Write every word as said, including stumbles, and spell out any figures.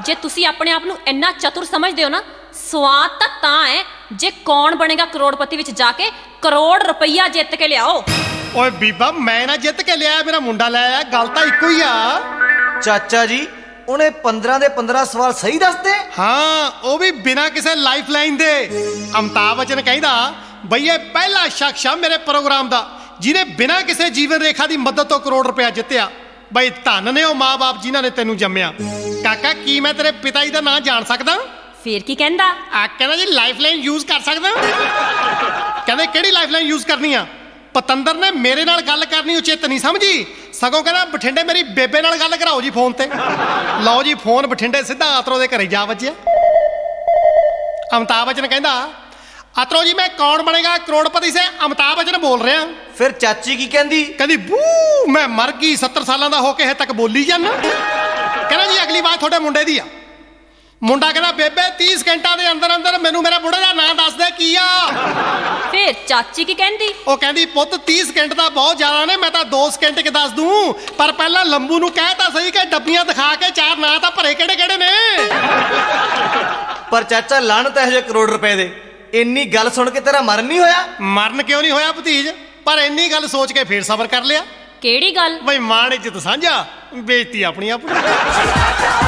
ਜੇ ਤੁਸੀਂ ਆਪਣੇ ਆਪ ਨੂੰ ਇੰਨਾ ਚਤੁਰ ਸਮਝਦੇ ਹੋ ਨਾ, ਸਵਾਦ ਤਾਂ ਤਾਂ ਹੈ ਜੇ ਕੌਣ ਬਣੇਗਾ ਕਰੋੜਪਤੀ ਵਿੱਚ ਜਾ ਕੇ ਕਰੋੜ ਰੁਪਈਆ ਜਿੱਤ ਕੇ ਲਿਆਓ। ਓਏ ਬੀਬਾ ਮੈਂ ਨਾ ਜਿੱਤ ਕੇ ਲਿਆਇਆ, ਮੇਰਾ ਮੁੰਡਾ ਲੈ ਆਇਆ, ਗੱਲ ਤਾਂ ਇੱਕੋ ਹੀ ਆ। ਚਾਚਾ ਜੀ ਉਹਨੇ ਪੰਦਰਾਂ ਦੇ ਪੰਦਰਾਂ ਸਵਾਲ ਸਹੀ ਦੱਸਦੇ। ਹਾਂ, ਉਹ ਵੀ ਬਿਨਾਂ ਕਿਸੇ ਲਾਈਫ ਲਾਈਨ ਦੇ। ਅਮਿਤਾਭ ਬੱਚਨ ਕਹਿੰਦਾ ਬਈ ਇਹ ਪਹਿਲਾ ਸ਼ਖਸ ਆ ਮੇਰੇ ਪ੍ਰੋਗਰਾਮ ਦਾ ਜਿਹਨੇ ਬਿਨਾਂ ਕਿਸੇ ਜੀਵਨ ਰੇਖਾ ਦੀ ਮਦਦ ਤੋਂ ਕਰੋੜ ਰੁਪਇਆ ਜਿੱਤਿਆ। ਬਈ ਧੰਨ ਨੇ ਉਹ ਮਾਂ-ਬਾਪ ਜਿਨ੍ਹਾਂ ਨੇ ਤੈਨੂੰ ਜੰਮਿਆ। ਕਾਕਾ ਕੀ ਮੈਂ ਤੇਰੇ ਪਿਤਾ ਜੀ ਦਾ ਨਾਂ ਜਾਣ ਸਕਦਾ? ਫੇਰ ਕੀ ਕਹਿੰਦਾ? ਆ ਕਹਿੰਦਾ ਜੀ ਲਾਈਫ ਲਾਈਨ ਯੂਜ਼ ਕਰ ਸਕਦਾ। ਕਹਿੰਦੇ ਕਿਹੜੀ ਲਾਈਫ ਲਾਈਨ ਯੂਜ਼ ਕਰਨੀ ਆ? ਪਤੰਦਰ ਨੇ ਮੇਰੇ ਨਾਲ ਗੱਲ ਕਰਨੀ ਉਚਿਤ ਨਹੀਂ ਸਮਝੀ, ਸਗੋਂ ਕਹਿੰਦਾ ਬਠਿੰਡੇ ਮੇਰੀ ਬੇਬੇ ਨਾਲ ਗੱਲ ਕਰਾਓ ਜੀ ਫੋਨ ਤੇ। ਲਓ ਜੀ ਫੋਨ ਬਠਿੰਡੇ ਸਿੱਧਾ ਅਤਰੋ ਦੇ ਘਰੇ ਜਾ ਵੱਜਿਆ। ਅਮਿਤਾਭ ਬੱਚਨ ਕਹਿੰਦਾ ਅਤਰੋ ਜੀ ਮੈਂ ਕੌਣ ਬਣੇਗਾ ਕਰੋੜਪਤੀ ਸੇ ਅਮਿਤਾਭ ਬੱਚਨ ਬੋਲ ਰਿਹਾ। ਫਿਰ ਚਾਚੀ ਕੀ ਕਹਿੰਦੀ? ਕਹਿੰਦੀ ਬੂ ਮੈਂ ਮਰ ਗਈ, ਸੱਤਰ ਸਾਲਾਂ ਦਾ ਹੋ ਕੇ ਹਜੇ ਤੱਕ ਬੋਲੀ ਜਾਂਦਾ। ਕਹਿੰਦਾ ਜੀ ਅਗਲੀ ਆਵਾਜ਼ ਤੁਹਾਡੇ ਮੁੰਡੇ ਦੀ ਆ। ਮੁੰਡਾ ਕਹਿੰਦਾ ਬੇਬੇ ਤੀਹ ਸਕਿੰਟਾਂ ਦੇ ਅੰਦਰ ਅੰਦਰ ਮੈਨੂੰ ਮੇਰੇ ਬੁੜੇ ਦਾ ਨਾਂ ਦੱਸ ਦੇ ਕੀ ਆ। ਫੇਰ ਚਾਚੀ ਕੀ ਕਹਿੰਦੀ? ਉਹ ਕਹਿੰਦੀ ਪੁੱਤ ਤੀਹ ਸਕਿੰਟ ਤਾਂ ਬਹੁਤ ਜ਼ਿਆਦਾ ਨੇ, ਮੈਂ ਤਾਂ ਦੋ ਸਕਿੰਟ ਕਿ ਦੱਸ ਦੂੰ, ਪਰ ਪਹਿਲਾਂ ਲੰਬੂ ਨੂੰ ਕਹਿ ਤਾਂ ਸਹੀ ਕਿ ਡੱਬੀਆਂ ਦਿਖਾ ਕੇ ਚਾਰ ਨਾਂ ਤਾਂ ਭਰੇ ਕਿਹੜੇ ਕਿਹੜੇ ਨੇ। ਪਰ ਚਾਚਾ ਲਾਹਨਤ ਇਹੋ ਜਿਹੇ ਕਰੋੜ ਰੁਪਏ ਦੇ, ਇੰਨੀ ਗੱਲ ਸੁਣ ਕੇ ਤੇਰਾ ਮਰਨ ਨਹੀਂ ਹੋਇਆ? ਮਰਨ ਕਿਉਂ ਨਹੀਂ ਹੋਇਆ ਭਤੀਜ, ਪਰ ਇੰਨੀ ਗੱਲ ਸੋਚ ਕੇ ਫੇਰ ਸਬਰ ਕਰ ਲਿਆ। ਕਿਹੜੀ ਗੱਲ? ਬਈ ਮਾਣ ਇੱਜ਼ਤ ਸਾਂਝਾ, ਬੇਇੱਜ਼ਤੀ ਆਪਣੀ ਆਪਣੀ।